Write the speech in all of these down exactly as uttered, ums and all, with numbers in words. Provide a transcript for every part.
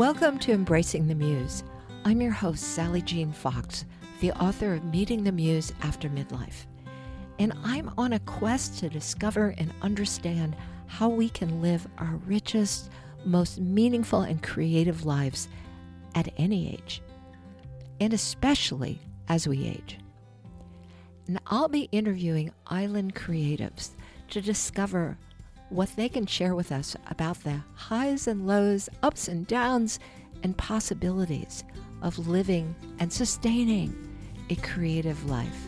Welcome to Embracing the Muse. I'm your host, Sally Jean Fox, the author of Meeting the Muse After Midlife. And I'm on a quest to discover and understand how we can live our richest, most meaningful and creative lives at any age, and especially as we age. And I'll be interviewing island creatives to discover what they can share with us about the highs and lows, ups and downs, and possibilities of living and sustaining a creative life.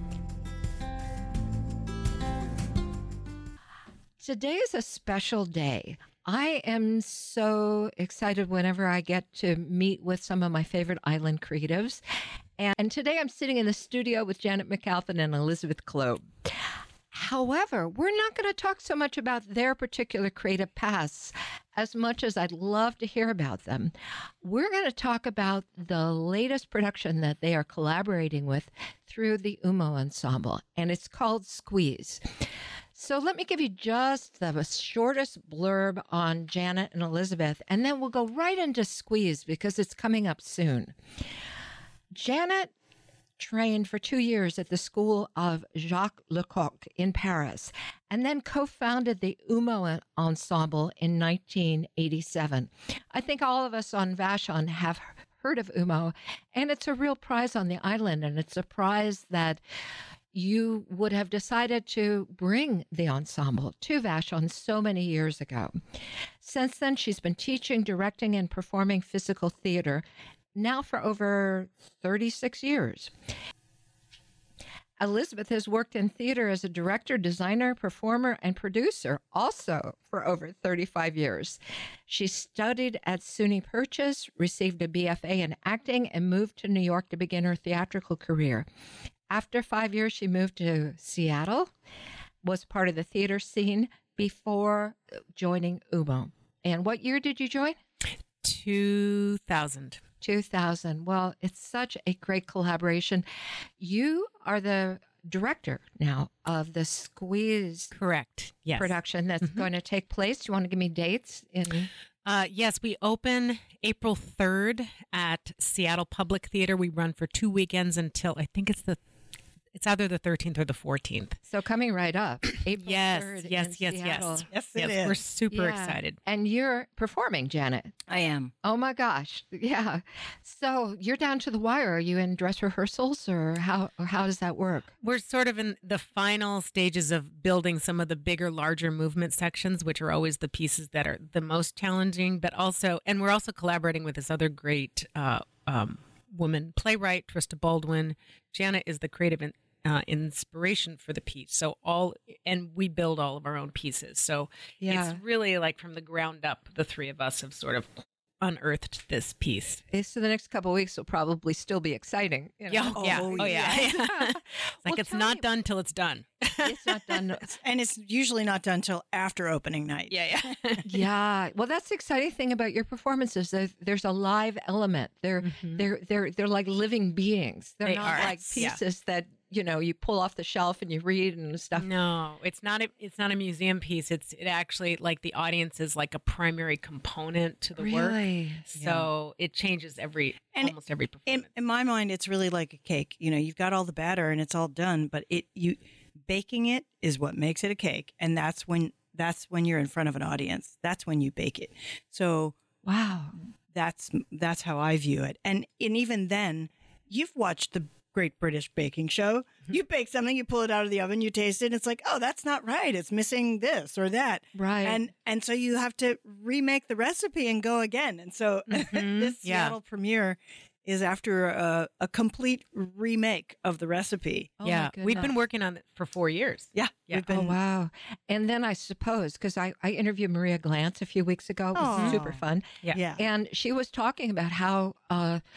Today is a special day. I am so excited whenever I get to meet with some of my favorite island creatives. And today I'm sitting in the studio with Janet McAlpin and Elizabeth Kloeb. However, we're not going to talk so much about their particular creative paths as much as I'd love to hear about them. We're going to talk about the latest production that they are collaborating with through the Umo Ensemble, and it's called Squeeze. So let me give you just the shortest blurb on Janet and Elizabeth, and then we'll go right into Squeeze because it's coming up soon. Janet trained for two years at the school of Jacques Lecoq in Paris, and then co-founded the Umo Ensemble in nineteen eighty-seven. I think all of us on Vashon have heard of Umo, and it's a real prize on the island, and it's a prize that you would have decided to bring the ensemble to Vashon so many years ago. Since then, she's been teaching, directing, and performing physical theater now for over thirty-six years. Elizabeth has worked in theater as a director, designer, performer, and producer, also for over thirty-five years. She studied at SUNY Purchase, received a B F A in acting, and moved to New York to begin her theatrical career. After five years, she moved to Seattle, was part of the theater scene before joining Umo. And what year did you join? two thousand. two thousand. Well, it's such a great collaboration. You are the director now of the Squeeze Correct. Yes. production that's Mm-hmm. going to take place. Do you want to give me dates? In Uh, yes, we open April third at Seattle Public Theater. We run for two weekends until I think it's the It's either the thirteenth or the fourteenth. So coming right up, April yes, third yes, in yes, Seattle. yes, Yes, it yes. is. We're super Yeah. excited. And you're performing, Janet. I am. Oh my gosh. Yeah. So you're down to the wire. Are you in dress rehearsals or how, or how does that work? We're sort of in the final stages of building some of the bigger, larger movement sections, which are always the pieces that are the most challenging, but also, and we're also collaborating with this other great uh, um, woman playwright, Trista Baldwin. Janet is the creative in, Uh, inspiration for the piece. So all, and we build all of our own pieces. So Yeah. it's really like from the ground up, the three of us have sort of unearthed this piece. So the next couple of weeks will probably still be exciting. You know? Yeah, oh, yeah, Oh, oh yeah. yeah. it's like Well, it's tell not me- done till it's done. It's not done. And it's usually not done till after opening night. Yeah, yeah. Yeah. Well, that's the exciting thing about your performances. There's, there's a live element. They're Mhm. they're they're they're like living beings. They're They not are. like Yeah. pieces that, you know, you pull off the shelf and you read and stuff. No, it's not a it's not a museum piece. It's it actually like the audience is like a primary component to the work. Really? So it changes every And almost every In, performance. in my mind, it's really like a cake. You know, you've got all the batter and it's all done, but it you baking it is what makes it a cake, and that's when that's when you're in front of an audience. That's when you bake it. So Wow. that's that's how I view it. And and even then, you've watched the Great British Baking Show. You bake something, you pull it out of the oven, you taste it, and it's like, oh, that's not right. It's missing this or that. Right. And and so you have to remake the recipe and go again. And so Mhm. this Yeah. Seattle premiere is after a, a complete remake of the recipe. Oh, my yeah, we've been goodness. working on it for four years. Yeah, Yeah. we've been. Oh, wow. And then I suppose, because I, I interviewed Maria Glantz a few weeks ago. It was Aw. super fun. Yeah. Yeah. And she was talking about how uh,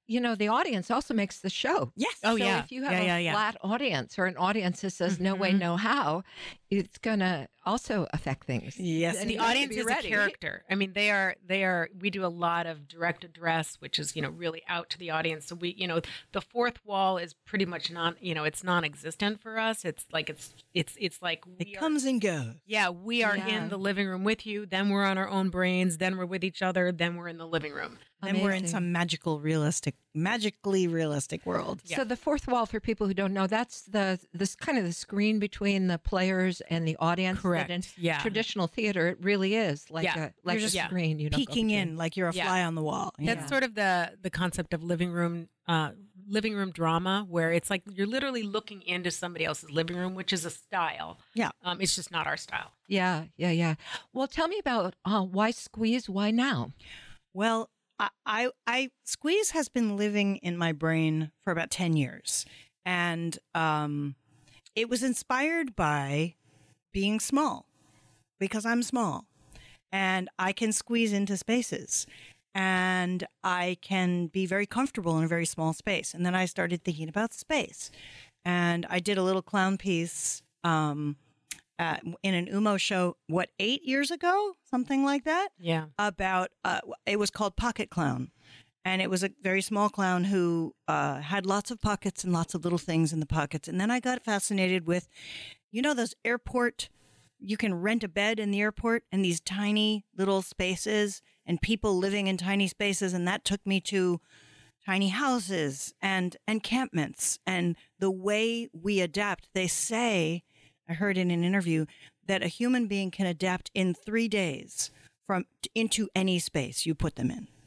you know, the audience also makes the show. Yes. Oh, so yeah. if you have Yeah, a yeah, yeah. flat audience or an audience that says no way, Mhm. no how, it's going to also affect things. Yes. And The you have to audience be is ready. a character. I mean, they are, they are, we do a lot of direct address, which is, you know, really out to the audience. So we, you know, the fourth wall is pretty much not, you know, it's non-existent for us. It's like, it's, it's, it's like, we It are- comes and goes. yeah, we are Yeah. in the living room with you. Then we're on our own brains. Then we're with each other. Then we're in the living room. Then we're in Amazing. some magical, realistic, magically realistic world. Yeah. So the fourth wall, for people who don't know, that's the this kind of the screen between the players and the audience. Correct. That in Yeah. traditional theater, it really is like Yeah. a like You're a just Yeah. screen. You don't go Peeking between. in like you're a Yeah. fly on the wall. That's Yeah. sort of the the concept of living room uh, living room drama, where it's like you're literally looking into somebody else's living room, which is a style. Yeah. Um, it's just not our style. Yeah, yeah, yeah. Well, tell me about uh, why Squeeze? Why now? Well, I, I, I, Squeeze has been living in my brain for about ten years. And um, it was inspired by being small, because I'm small and I can squeeze into spaces and I can be very comfortable in a very small space. And then I started thinking about space, and I did a little clown piece um, uh, in an U M O show, what, eight years ago? Something like that. Yeah. About, uh, it was called Pocket Clown. And it was a very small clown who uh, had lots of pockets and lots of little things in the pockets. And then I got fascinated with, you know, those airport, you can rent a bed in the airport and these tiny little spaces and people living in tiny spaces. And that took me to tiny houses and encampments and the way we adapt. They say, I heard in an interview, that a human being can adapt in three days from into any space you put them in.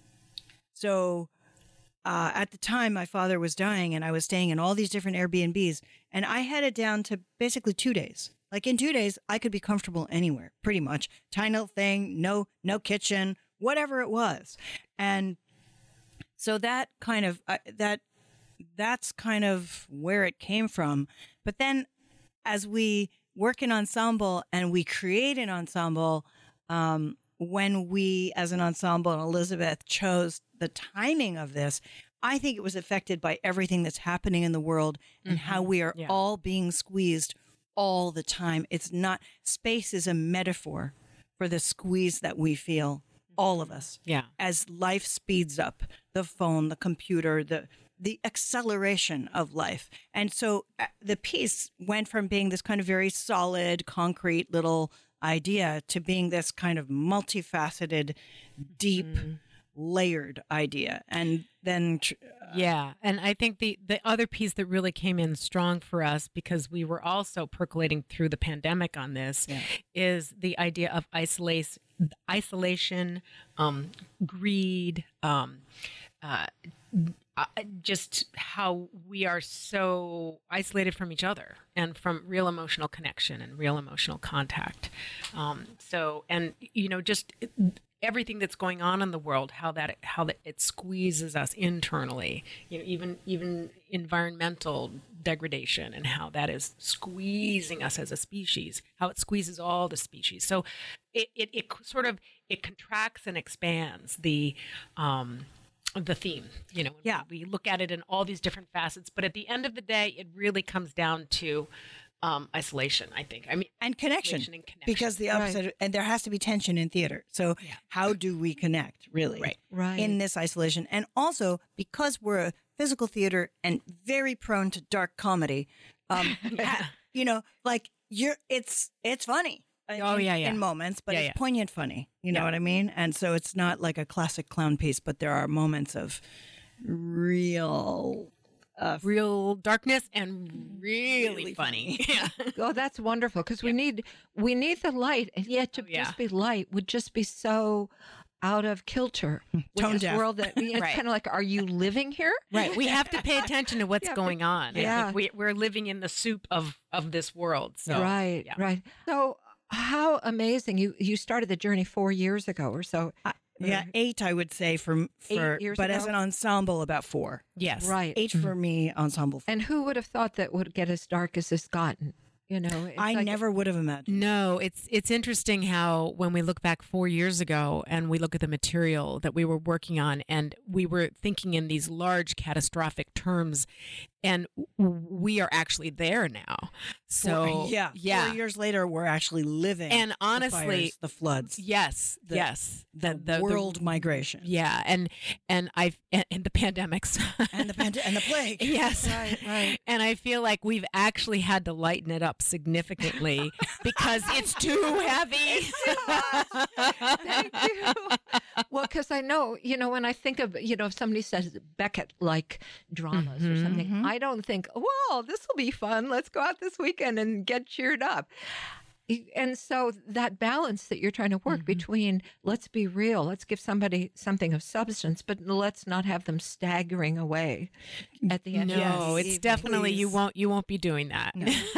So uh, at the time, my father was dying and I was staying in all these different Airbnbs, and I had it down to basically two days. Like in two days, I could be comfortable anywhere, pretty much. Tiny little thing, no, no kitchen, whatever it was. And so that kind of, uh, that, that's kind of where it came from. But then as we work in ensemble and we create an ensemble, um, when we, as an ensemble, and Elizabeth chose the timing of this, I think it was affected by everything that's happening in the world and how we are Yeah. all being squeezed all the time. It's not, space is a metaphor for the squeeze that we feel, all of us, Yeah. as life speeds up, the phone, the computer, the the acceleration of life. And so uh, the piece went from being this kind of very solid, concrete little idea to being this kind of multifaceted, deep, layered idea. And then tr- Yeah, and I think the the other piece that really came in strong for us, because we were also percolating through the pandemic on this, Yeah. is the idea of isolation, isolation, um, greed, um, uh, uh, just how we are so isolated from each other and from real emotional connection and real emotional contact. Um, so, and you know, just everything that's going on in the world, how that how that it squeezes us internally. You know, even even environmental degradation and how that is squeezing us as a species. How it squeezes all the species. So, it it, it sort of it contracts and expands the. Um, the theme, you know, Yeah. we look at it in all these different facets, but at the end of the day, it really comes down to um, isolation, I think. I mean, and connection, isolation and connection. because the opposite, and there has to be tension in theater. So Yeah. how do we connect, really? Right. Right. In this isolation. And also because we're a physical theater and very prone to dark comedy, um, ha- you know, like you're, it's, it's funny. Oh, in, yeah, yeah. in moments, but Yeah, it's yeah. poignant funny. You know Yeah. what I mean? And so it's not like a classic clown piece, but there are moments of real, uh, real darkness and really, Really funny. Yeah. Oh, that's wonderful, because we need we need the light, and yet to Oh, yeah. just be light would just be so out of kilter with Tone this deaf. world. That it's Right. kind of like, are you living here? Right. We have to pay attention to what's Yeah, going on. I yeah. think we, we're living in the soup of, of this world. So, right, yeah. right. So how amazing! You you started the journey four years ago or so. yeah, eight, I would say, for, for Eight years but as ago? an ensemble, about four. Yes. Right. Eight for me, ensemble. Four. And who would have thought that would get as dark as it's gotten? You know, it's I like- never would have imagined. No, it's it's interesting how when we look back four years ago and we look at the material that we were working on, and we were thinking in these large catastrophic terms, and w- we are actually there now. So Four- yeah, yeah, Four years later, we're actually living. and the honestly, fires, the floods, yes, the- yes, the, world migration, yeah, and and I've and, and the pandemics and the pand- and the plague. Yes. Right, right. And I feel like we've actually had to lighten it up significantly because it's too heavy. Thank you. Well, because I know, you know, when I think of, you know, if somebody says Beckett-like dramas or something, Mhm. I don't think, well, this will be fun. Let's go out this weekend and get cheered up. And so that balance that you're trying to work between, let's be real, let's give somebody something of substance, but let's not have them staggering away at the end. No, of the it's evening. definitely you please. won't you won't be doing that.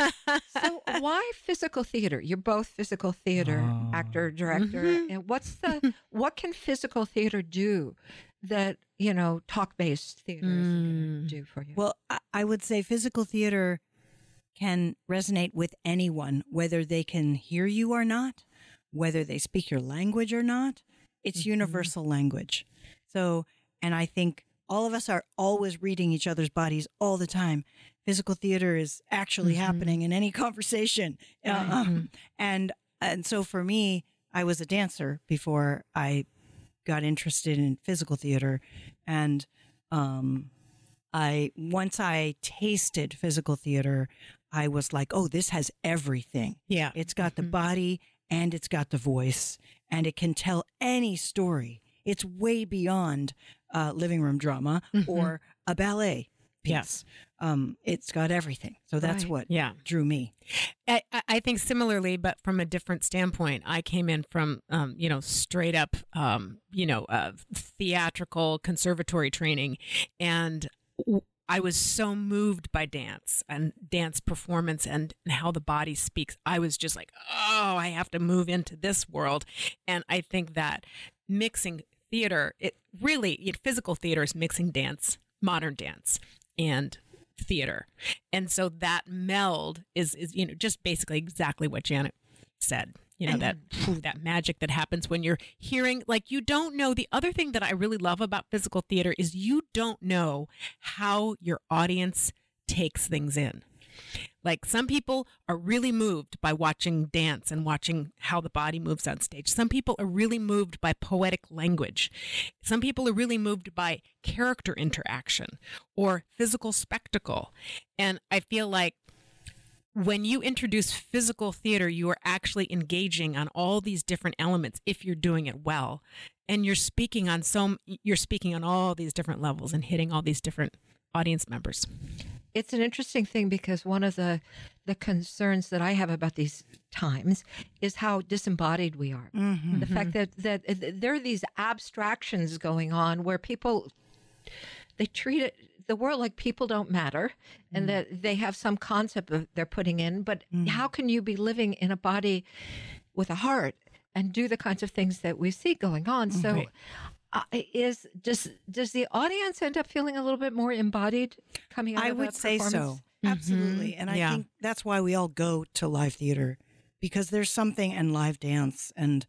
So why physical theater? You're both physical theater Oh. actor, director. Mhm. And what's the what can physical theater do that, you know, talk-based theater isn't going Mm. to do for you? Well, I, I would say physical theater can resonate with anyone, whether they can hear you or not, whether they speak your language or not. It's Mhm. universal language. So, and I think all of us are always reading each other's bodies all the time. Physical theater is actually Mhm. happening in any conversation. Uh, Mhm. and and so for me, I was a dancer before I got interested in physical theater, and um, I once I tasted physical theater, I was like, oh, this has everything. Yeah. It's got the Mhm. body and it's got the voice, and it can tell any story. It's way beyond uh, living room drama Mhm. or a ballet piece. Yes. Um, it's got everything. So that's Right. what Yeah. drew me. I, I- I think similarly, but from a different standpoint. I came in from, um, you know, straight up, um, you know, uh, theatrical conservatory training, and w- I was so moved by dance and dance performance and how the body speaks. I was just like, oh, I have to move into this world, and I think that mixing theater, it really, it, physical theater is mixing dance, modern dance, and theater. And so that meld is, is you know, just basically exactly what Janet said. You know, And- that phew, that magic that happens when you're hearing, like, you don't know. The other thing that I really love about physical theater is you don't know how your audience takes things in. Like, some people are really moved by watching dance and watching how the body moves on stage. Some people are really moved by poetic language. Some people are really moved by character interaction or physical spectacle. And I feel like when you introduce physical theater, you are actually engaging on all these different elements if you're doing it well. And you're speaking on some you're speaking on all these different levels and hitting all these different audience members. It's an interesting thing because one of the the concerns that I have about these times is how disembodied we are. Mm-hmm. The fact that that uh, there are these abstractions going on where people they treat it the world like people don't matter, and that they have some concept of they're putting in. But how can you be living in a body with a heart and do the kinds of things that we see going on? So. Right. Uh, is does does the audience end up feeling a little bit more embodied coming out I of a would say so. performance? Absolutely. And I Yeah. think that's why we all go to live theater, because there's something in live dance. And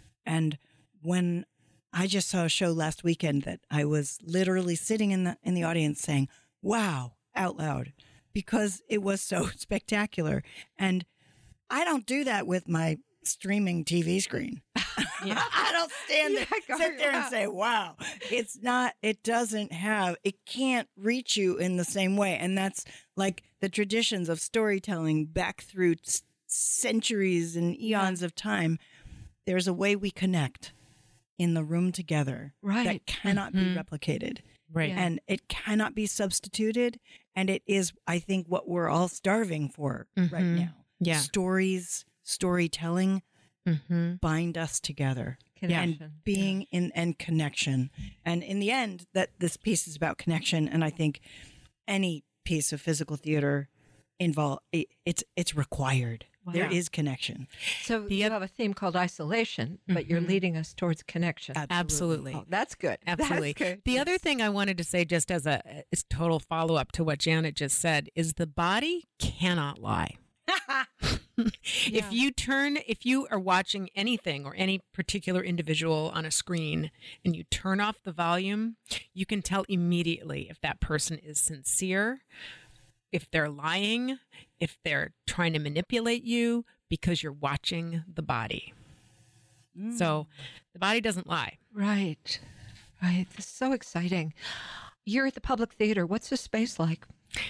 and when I just saw a show last weekend that I was literally sitting in the in the audience saying, wow, out loud, because it was so spectacular. And I don't do that with my streaming T V screen. Yeah. I don't stand there, Yeah, go- sit there yeah. and say, wow. It's not, it doesn't have, it can't reach you in the same way. And that's like the traditions of storytelling back through s- centuries and eons of time. There's a way we connect in the room together Right. that cannot Mhm. be replicated. Right. Yeah. And it cannot be substituted. And it is, I think, what we're all starving for right Mhm. now. Yeah. Stories, storytelling Mm-hmm. bind us together. Connection. And being in and connection. And in the end, that this piece is about connection. And I think any piece of physical theater involve it, it's it's required. Wow. There is connection. So The you oth- have a theme called isolation, but you're Mhm. leading us towards connection. Absolutely. Oh, that's good. Absolutely. That's good. The other thing I wanted to say, just as a as total follow up to what Janet just said, is the body cannot lie. Yeah. If you turn, if you are watching anything or any particular individual on a screen and you turn off the volume, you can tell immediately if that person is sincere, if they're lying, if they're trying to manipulate you, because you're watching the body. Mm. So the body doesn't lie. Right. Right. This is so exciting. You're at the Public Theater. What's the space like?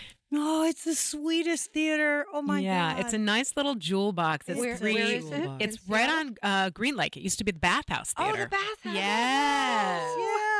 Oh, it's the sweetest theater. Oh my yeah, god. it's a nice little jewel box. It's Where- three. where is it? It's In right Seattle? on uh, Green Lake. It used to be the Bathhouse Oh, Theater. the bathhouse. Yes.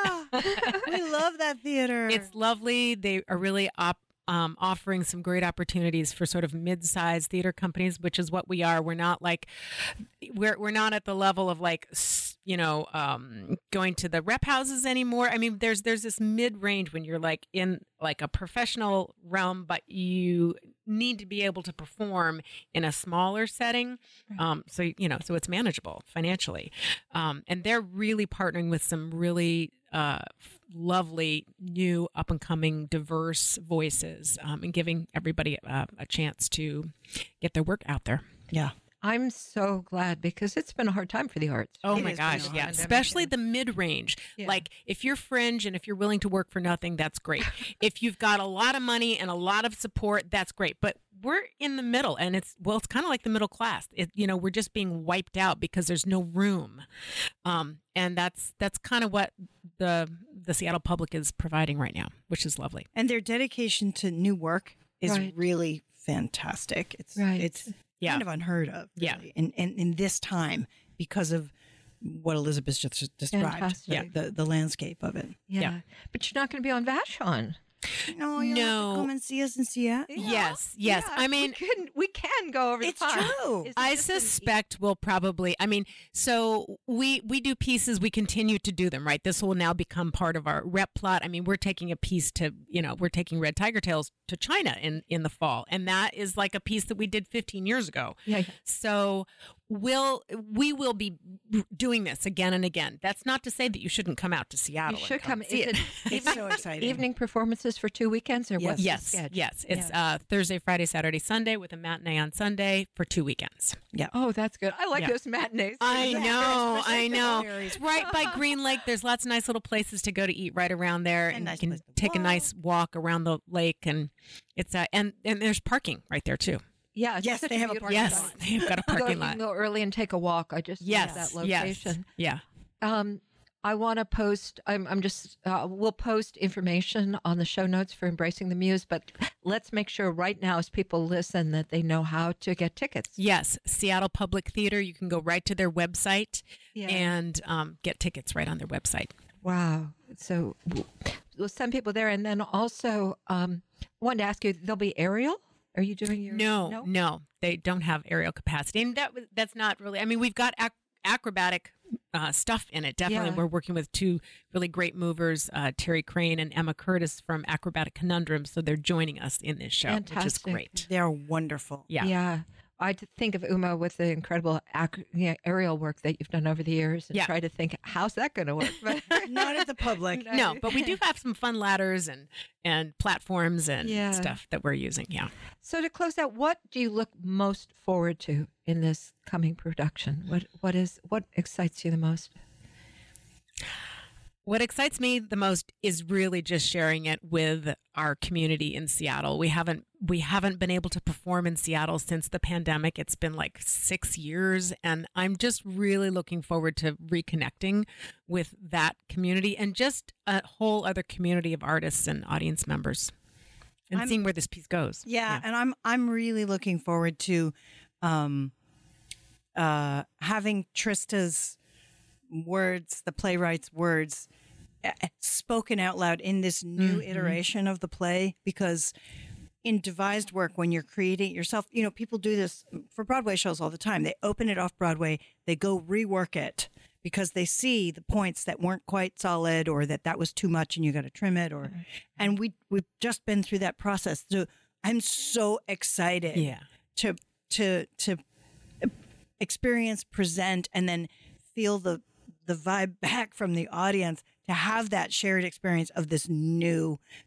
Yeah. We love that theater. It's lovely. They are really op- um, offering some great opportunities for sort of mid-sized theater companies, which is what we are. We're not like we're we're not at the level of like s- you know um, going to the rep houses anymore. I mean, there's there's this mid-range when you're like in like a professional realm, but you need to be able to perform in a smaller setting. Um, so you know, so it's manageable financially, um, and they're really partnering with some really uh, lovely new up and coming diverse voices, um, and giving everybody uh, a chance to get their work out there. yeah. I'm so glad because it's been a hard time for the arts. Oh It my has been gosh, a yeah. hard pandemic, Especially yeah. the mid-range. Yeah. Like if you're fringe and if you're willing to work for nothing, that's great. If you've got a lot of money and a lot of support, that's great. But we're in the middle, and it's well, it's kind of like the middle class. It, you know, we're just being wiped out because there's no room, um, and that's that's kind of what the the Seattle Public is providing right now, which is lovely. And their dedication to new work is Right. really fantastic. It's Right. it's Yeah. kind of unheard of. Yeah. Really, in, in in this time because of what Elizabeth just described. Fantastic. Yeah, the the landscape of it. Yeah. Yeah. But you're not going to be on Vashon. No, you have No. to come and see us in Seattle. Yes, yes. Yeah, I mean, we can, we can go over It's the pond. true. Is it I just an e- suspect we'll probably. I mean, so we we do pieces. We continue to do them, right? This will now become part of our rep plot. I mean, we're taking a piece to, you know, we're taking Red Tiger Tales to China in in the fall, and that is like a piece that we did fifteen years ago. Yeah, yeah. So we'll we will be doing this again and again. That's not to say that you shouldn't come out to Seattle. You and should come. see Is it. it It's so exciting. evening performances for two weekends, or what's Yes, the sketch? yes. It's Yeah. uh, Thursday, Friday, Saturday, Sunday with a matinee on Sunday for two weekends. Oh, that's good. I like Yeah. those matinees. I Yeah, know, especially I know. February. It's right by Green Lake. There's lots of nice little places to go to eat right around there, And and, nice you place can to take a walk. nice walk around the lake, and it's uh, and and there's parking right there too. Yeah, it's Yes, such they have a beautiful parking Yes, lot. they've got a You go- parking you lot. can go early and take a walk. I just Yes, love that yes, location. yeah. Um, I want to post. I'm. I'm just. Uh, we'll post information on the show notes for Embracing the Muse. But let's make sure right now, as people listen, that they know how to get tickets. Yes, Seattle Public Theater. You can go right to their website Yeah. and um, get tickets right on their website. Wow. So we'll send people there, and then also um, I wanted to ask you: there'll be aerial. Are you doing your No, no, they don't have aerial capacity, and that was- that's not really. I mean, we've got ac- acrobatic uh, stuff in it. Definitely, Yeah. we're working with two really great movers, uh, Terry Crane and Emma Curtis from Acrobatic Conundrum, so they're joining us in this show, which is Fantastic. great. They're wonderful. Yeah. Yeah. I t- think of Uma with the incredible ac- you know, aerial work that you've done over the years, and Yeah. try to think how's that going to work. But Not at the public. No, but we do have some fun ladders and and platforms and Yeah. stuff that we're using. Yeah. So to close out, what do you look most forward to in this coming production? What what is what excites you the most? What excites me the most is really just sharing it with our community in Seattle. We haven't we haven't been able to perform in Seattle since the pandemic. It's been like six years, and I'm just really looking forward to reconnecting with that community and just a whole other community of artists and audience members, and I'm- seeing where this piece goes. Yeah, and I'm I'm really looking forward to um uh having Trista's words, the playwright's words uh, spoken out loud in this new Mhm. iteration of the play, because in devised work, when you're creating it yourself, you know, people do this for Broadway shows all the time. They open it off Broadway, they go rework it because they see the points that weren't quite solid, or that that was too much and you got to trim it, or and we we've just been through that process. So I'm so excited Yeah. to to to experience, present, and then feel the the vibe back from the audience, to have that shared experience of this new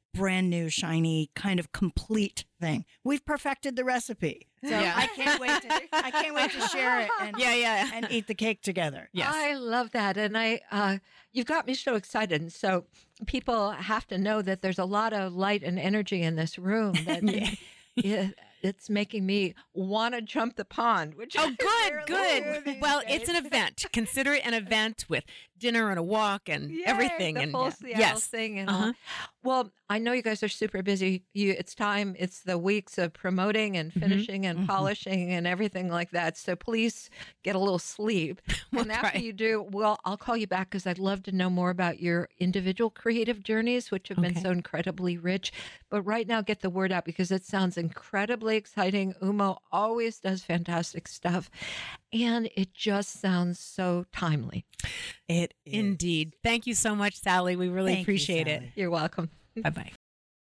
brand new, shiny, kind of complete thing. We've perfected the recipe. So Yeah. I can't wait to I can't wait to share it and, Yeah, yeah. and eat the cake together. Yes. I love that. And I, uh, you've got me so excited. And so people have to know that there's a lot of light and energy in this room that Yeah. it, it's making me want to jump the pond, which Oh, I good, rarely good. do these Well, days. it's an event. Consider it an event with dinner and a walk and Yay, everything. the and full yeah. Seattle yes, thing and Uh-huh. all. Well, I know you guys are super busy. You, it's time. It's the weeks of promoting and Mhm. finishing and Mhm. polishing and everything like that. So please get a little sleep. We'll and after try. you do, well, I'll call you back because I'd love to know more about your individual creative journeys, which have been Okay. so incredibly rich. But right now, get the word out because it sounds incredibly exciting. Umo always does fantastic stuff, and it just sounds so timely. It is. Indeed. Thank you so much, Sally. We really Thank you, appreciate Sally. You're welcome. it. Bye bye.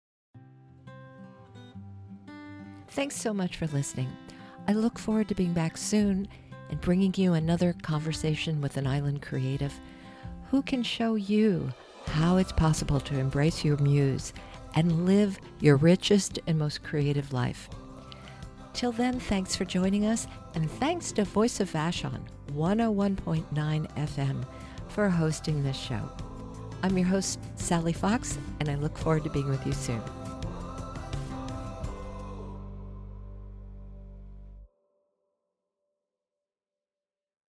Thanks so much for listening. I look forward to being back soon and bringing you another conversation with an island creative who can show you how it's possible to embrace your muse and live your richest and most creative life. Till then, thanks for joining us, and thanks to Voice of Vashon, one oh one point nine F M, for hosting this show. I'm your host, Sally Fox, and I look forward to being with you soon.